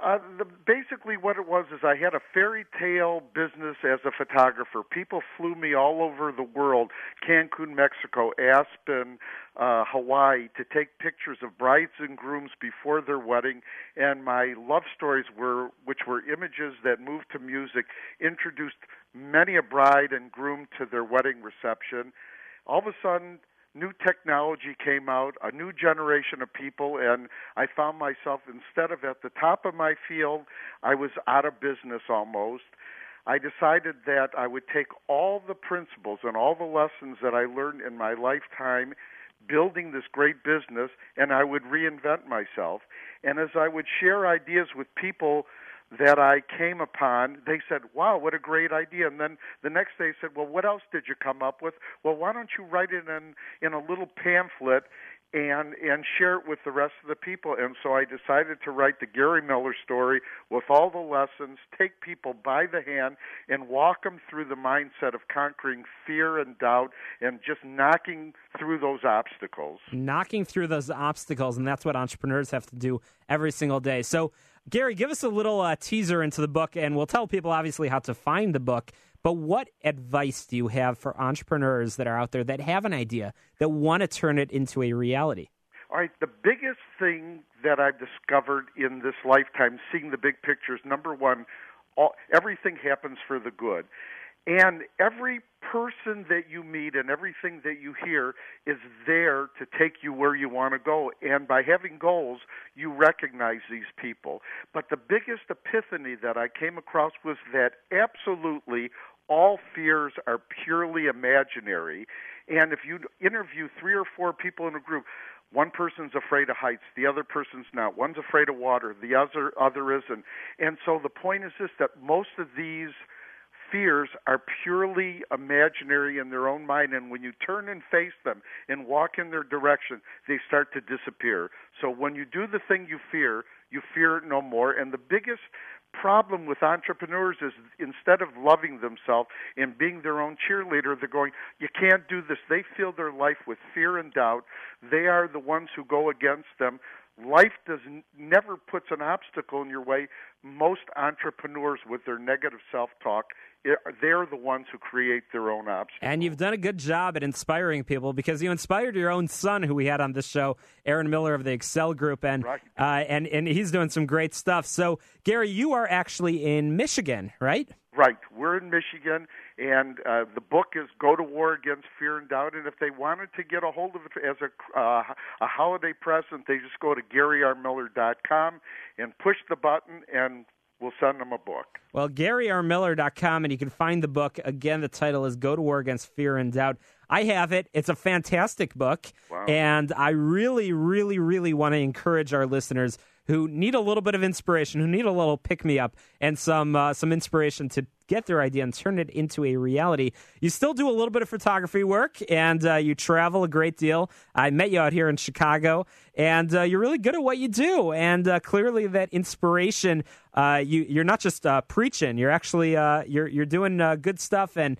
Basically what it was is I had a fairy tale business as a photographer. People flew me all over the world, Cancun, Mexico, Aspen, Hawaii, to take pictures of brides and grooms before their wedding, and my love stories which were images that moved to music, introduced many a bride and groom to their wedding reception. All of a sudden, new technology came out, a new generation of people, and I found myself, instead of at the top of my field, I was out of business almost. I decided that I would take all the principles and all the lessons that I learned in my lifetime building this great business, and I would reinvent myself. And as I would share ideas with people that I came upon, they said, wow, what a great idea. And then the next day said, well, what else did you come up with? Well, why don't you write it in a little pamphlet and share it with the rest of the people? And so I decided to write the Gary Miller story with all the lessons, take people by the hand and walk them through the mindset of conquering fear and doubt and just knocking through those obstacles.
Knocking through those obstacles, and that's what entrepreneurs have to do every single day. So, Gary, give us a little teaser into the book, and we'll tell people, obviously, how to find the book. But what advice do you have for entrepreneurs that are out there that have an idea, that want to turn it into a reality?
All right, the biggest thing that I've discovered in this lifetime, seeing the big picture, is number one, everything happens for the good. And every person that you meet and everything that you hear is there to take you where you want to go. And by having goals, you recognize these people. But the biggest epiphany that I came across was that absolutely all fears are purely imaginary. And if you interview 3 or 4 people in a group, one person's afraid of heights, the other person's not. One's afraid of water, the other isn't. And so the point is this, that most of these fears are purely imaginary in their own mind, and when you turn and face them and walk in their direction, they start to disappear. So when you do the thing you fear it no more. And the biggest problem with entrepreneurs is instead of loving themselves and being their own cheerleader, they're going, you can't do this. They fill their life with fear and doubt. They are the ones who go against them. Life never puts an obstacle in your way. Most entrepreneurs, with their negative self-talk, they're the ones who create their own obstacles.
And you've done a good job at inspiring people, because you inspired your own son, who we had on this show, Aaron Miller of the Excel Group, and
right.
and he's doing some great stuff. So, Gary, you are actually in Michigan, right?
Right. We're in Michigan, and the book is Go to War Against Fear and Doubt. And if they wanted to get a hold of it as a holiday present, they just go to GaryRMiller.com and push the button, and we'll send them a book.
Well, GaryRMiller.com, and you can find the book. Again, the title is Go to War Against Fear and Doubt. I have it. It's a fantastic book,
wow.
And I really, really, really want to encourage our listeners who need a little bit of inspiration, who need a little pick-me-up and some inspiration to get their idea and turn it into a reality. You still do a little bit of photography work, and you travel a great deal. I met you out here in Chicago, and you're really good at what you do. And clearly that inspiration, you're not just preaching. You're actually you're doing good stuff and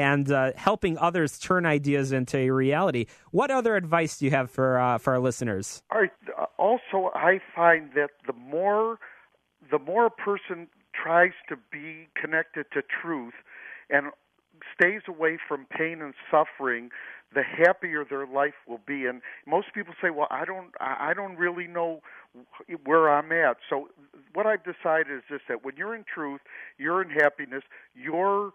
helping others turn ideas into a reality. What other advice do you have for our listeners?
All right. Also, I find that the more a person tries to be connected to truth, and stays away from pain and suffering, the happier their life will be. And most people say, well, I don't really know where I'm at. So what I've decided is this, that when you're in truth, you're in happiness, you're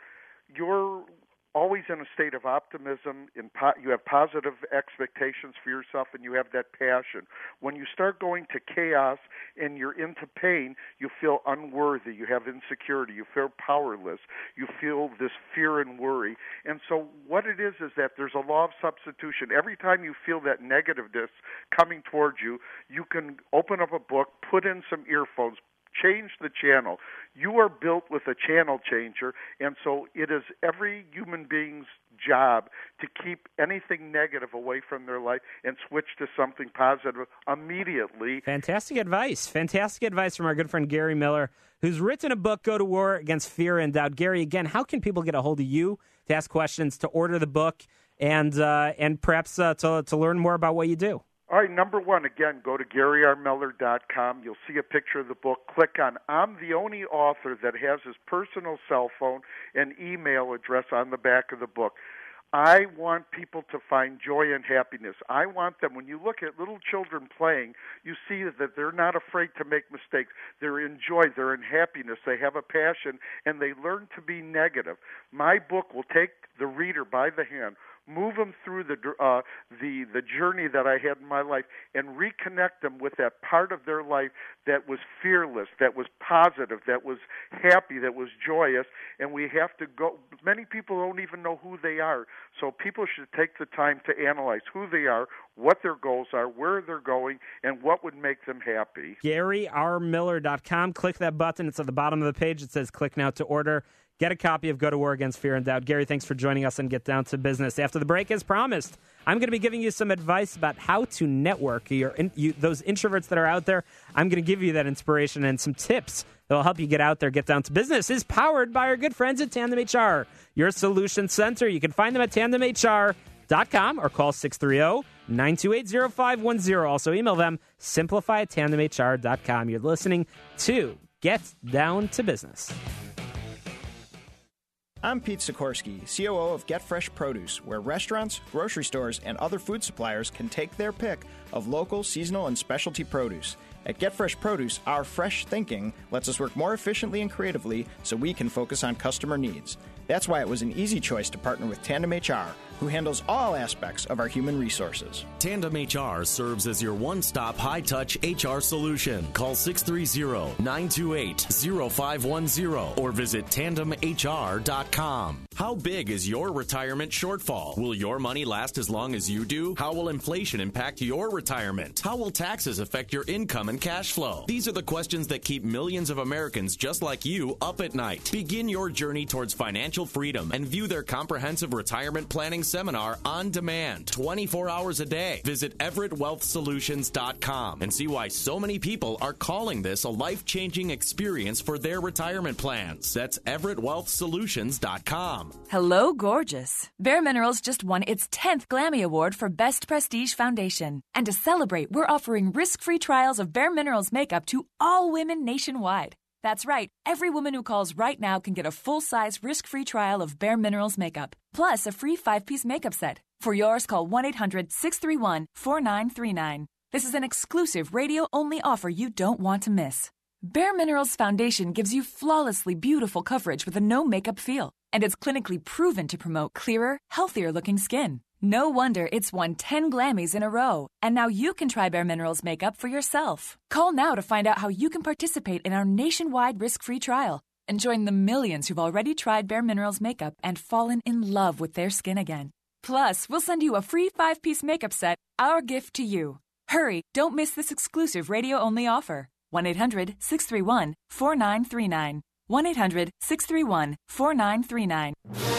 always in a state of optimism, you have positive expectations for yourself, and you have that passion. When you start going to chaos and you're into pain, you feel unworthy, you have insecurity, you feel powerless, you feel this fear and worry. And so what it is that there's a law of substitution. Every time you feel that negativeness coming towards you, you can open up a book, put in some earphones, change the channel. You are built with a channel changer, and so it is every human being's job to keep anything negative away from their life and switch to something positive immediately.
Fantastic advice. Fantastic advice from our good friend Gary Miller, who's written a book, Go to War Against Fear and Doubt. Gary, again, how can people get a hold of you to ask questions, to order the book, and perhaps to learn more about what you do?
All right, number one, again, go to GaryRMiller.com. You'll see a picture of the book. Click on I'm the only author that has his personal cell phone and email address on the back of the book. I want people to find joy and happiness. I want them, when you look at little children playing, you see that they're not afraid to make mistakes. They're in joy, they're in happiness, they have a passion, and they learn to be negative. My book will take the reader by the hand, move them through the journey that I had in my life, and reconnect them with that part of their life that was fearless, that was positive, that was happy, that was joyous. And we have to go. Many people don't even know who they are, so people should take the time to analyze who they are, what their goals are, where they're going, and what would make them happy.
GaryRMiller.com. Click that button. It's at the bottom of the page. It says click now to order. Get a copy of Go to War Against Fear and Doubt. Gary, thanks for joining us and get down to business. After the break, as promised, I'm going to be giving you some advice about how to network. Those introverts that are out there, I'm going to give you that inspiration and some tips that will help you get out there, get down to business. Is powered by our good friends at Tandem HR, your solution center. You can find them at tandemhr.com or call 630-928-0510. Also email them, simplify@tandemhr.com. You're listening to Get Down to Business.
I'm Pete Sikorsky, COO of Get Fresh Produce, where restaurants, grocery stores, and other food suppliers can take their pick of local, seasonal, and specialty produce. At Get Fresh Produce, our fresh thinking lets us work more efficiently and creatively so we can focus on customer needs. That's why it was an easy choice to partner with Tandem HR, who handles all aspects of our human resources.
Tandem HR serves as your one-stop high-touch HR solution. Call 630-928-0510 or visit tandemhr.com. How big is your retirement shortfall? Will your money last as long as you do? How will inflation impact your retirement? How will taxes affect your income and cash flow? These are the questions that keep millions of Americans just like you up at night. Begin your journey towards financial freedom and view their comprehensive retirement planning seminar on demand, 24 hours a day. Visit EverettWealthSolutions.com and see why so many people are calling this a life-changing experience for their retirement plans. That's EverettWealthSolutions.com.
Hello, gorgeous. Bare Minerals just won its 10th Glammy Award for Best Prestige Foundation. And to celebrate, we're offering risk-free trials of Bare Minerals makeup to all women nationwide. That's right. Every woman who calls right now can get a full-size, risk-free trial of Bare Minerals makeup, plus a free 5-piece makeup set. For yours, call 1-800-631-4939. This is an exclusive radio-only offer you don't want to miss. Bare Minerals Foundation gives you flawlessly beautiful coverage with a no-makeup feel, and it's clinically proven to promote clearer, healthier-looking skin. No wonder it's won 10 Glammys in a row, and now you can try Bare Minerals makeup for yourself. Call now to find out how you can participate in our nationwide risk-free trial and join the millions who've already tried Bare Minerals makeup and fallen in love with their skin again. Plus, we'll send you a free 5-piece makeup set, our gift to you. Hurry, don't miss this exclusive radio-only offer. 1-800-631-4939. 1-800-631-4939.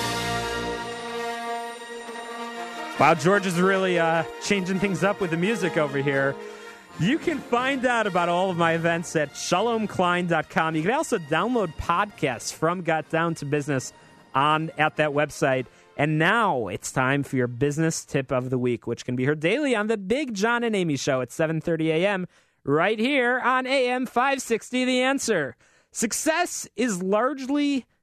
Wow, George is really changing things up with the music over here. You can find out about all of my events at shalomklein.com. You can also download podcasts from Got Down to Business at that website. And now it's time for your business tip of the week, which can be heard daily on the Big John and Amy Show at 7:30 a.m. right here on AM 560 The Answer. Success is largely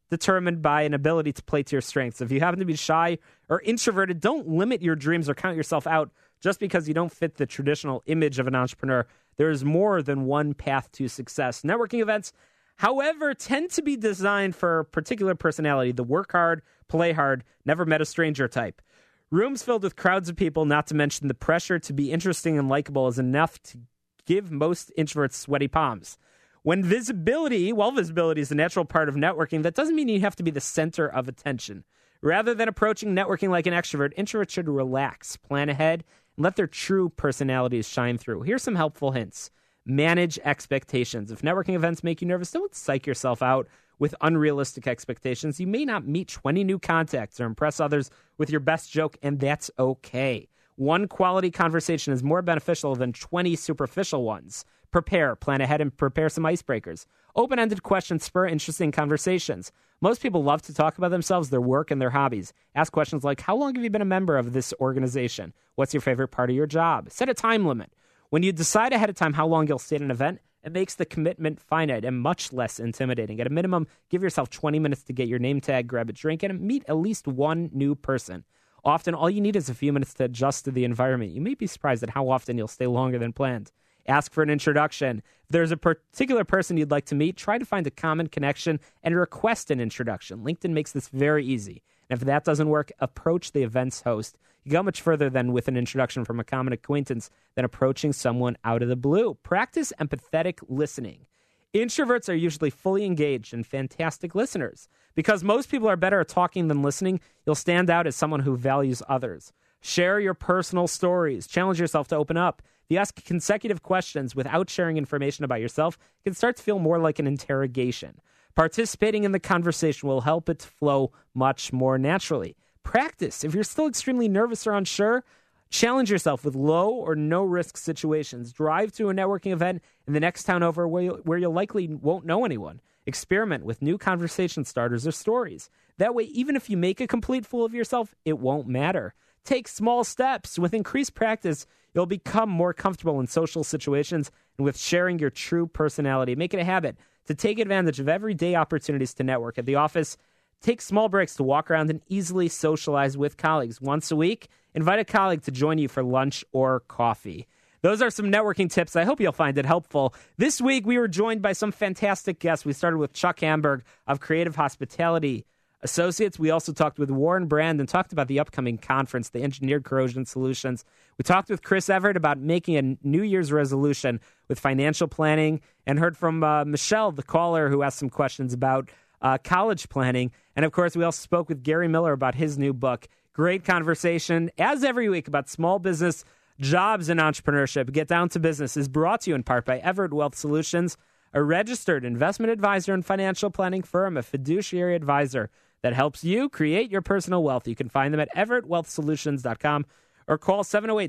determined by an ability to play to your strengths. If you happen to be shy or introverted, don't limit your dreams or count yourself out just because you don't fit the traditional image of an entrepreneur. There is more than one path to success. Networking events, however, tend to be designed for a particular personality, the work hard, play hard, never met a stranger type. Rooms filled with crowds of people, not to mention the pressure to be interesting and likable, is enough to give most introverts sweaty palms. While visibility is a natural part of networking, that doesn't mean you have to be the center of attention. Rather than approaching networking like an extrovert, introverts should relax, plan ahead, and let their true personalities shine through. Here's some helpful hints. Manage expectations. If networking events make you nervous, don't psych yourself out with unrealistic expectations. You may not meet 20 new contacts or impress others with your best joke, and that's okay. One quality conversation is more beneficial than 20 superficial ones. Prepare, plan ahead, and prepare some icebreakers. Open-ended questions spur interesting conversations. Most people love to talk about themselves, their work, and their hobbies. Ask questions like, how long have you been a member of this organization? What's your favorite part of your job? Set a time limit. When you decide ahead of time how long you'll stay at an event, it makes the commitment finite and much less intimidating. At a minimum, give yourself 20 minutes to get your name tag, grab a drink, and meet at least one new person. Often, all you need is a few minutes to adjust to the environment. You may be surprised at how often you'll stay longer than planned. Ask for an introduction. If there's a particular person you'd like to meet, try to find a common connection and request an introduction. LinkedIn makes this very easy. And if that doesn't work, approach the event's host. You go much further than with an introduction from a common acquaintance than approaching someone out of the blue. Practice empathetic listening. Introverts are usually fully engaged and fantastic listeners. Because most people are better at talking than listening, you'll stand out as someone who values others. Share your personal stories. Challenge yourself to open up. If you ask consecutive questions without sharing information about yourself, it can start to feel more like an interrogation. Participating in the conversation will help it flow much more naturally. Practice. If you're still extremely nervous or unsure, challenge yourself with low or no-risk situations. Drive to a networking event in the next town over where you likely won't know anyone. Experiment with new conversation starters or stories. That way, even if you make a complete fool of yourself, it won't matter. Take small steps. With increased practice, you'll become more comfortable in social situations and with sharing your true personality. Make it a habit to take advantage of everyday opportunities to network. At the office, take small breaks to walk around and easily socialize with colleagues. Once a week, invite a colleague to join you for lunch or coffee. Those are some networking tips. I hope you'll find it helpful. This week, we were joined by some fantastic guests. We started with Chuck Hamburg of Creative Hospitality Associates. We also talked with Warren Brand and talked about the upcoming conference, the Engineered Corrosion Solutions. We talked with Chris Everett about making a New Year's resolution with financial planning, and heard from Michelle, the caller, who asked some questions about college planning. And, of course, we also spoke with Gary Miller about his new book. Great conversation, as every week, about small business, jobs, and entrepreneurship. Get Down to Business is brought to you in part by Everett Wealth Solutions, a registered investment advisor and financial planning firm, a fiduciary advisor that helps you create your personal wealth. You can find them at everettwealthsolutions.com or call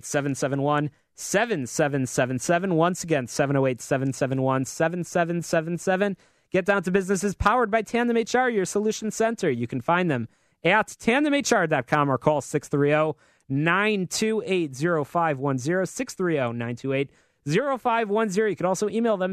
708-771-7777. Once again, 708-771-7777. Get Down to Business is powered by Tandem HR, your solution center. You can find them at tandemhr.com or call 630-928-0510, 630-928-0510. You can also email them,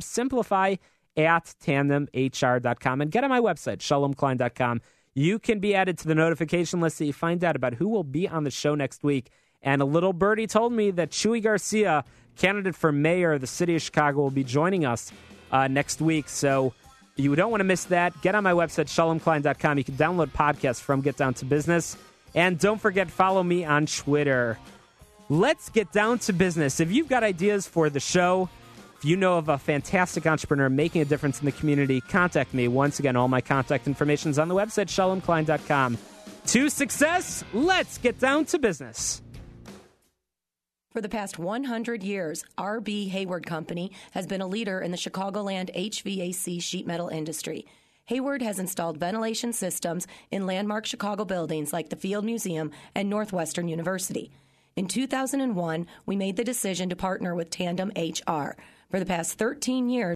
simplify@tandemhr.com, and get on my website, shalomklein.com. You can be added to the notification list so you find out about who will be on the show next week. And a little birdie told me that Chuy Garcia, candidate for mayor of the city of Chicago, will be joining us next week. So you don't want to miss that. Get on my website, shalomklein.com. You can download podcasts from Get Down to Business. And don't forget, follow me on Twitter. Let's get down to business. If you've got ideas for the show, if you know of a fantastic entrepreneur making a difference in the community, contact me. Once again, all my contact information is on the website, shalomklein.com. To success, let's get down to business.
For the past 100 years, R.B. Hayward Company has been a leader in the Chicagoland HVAC sheet metal industry. Hayward has installed ventilation systems in landmark Chicago buildings like the Field Museum and Northwestern University. In 2001, we made the decision to partner with Tandem HR. For the past 13 years,